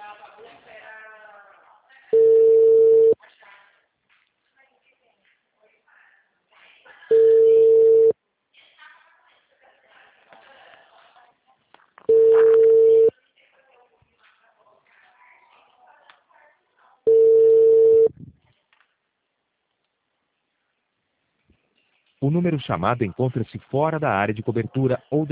O número chamado encontra-se fora da área de cobertura ou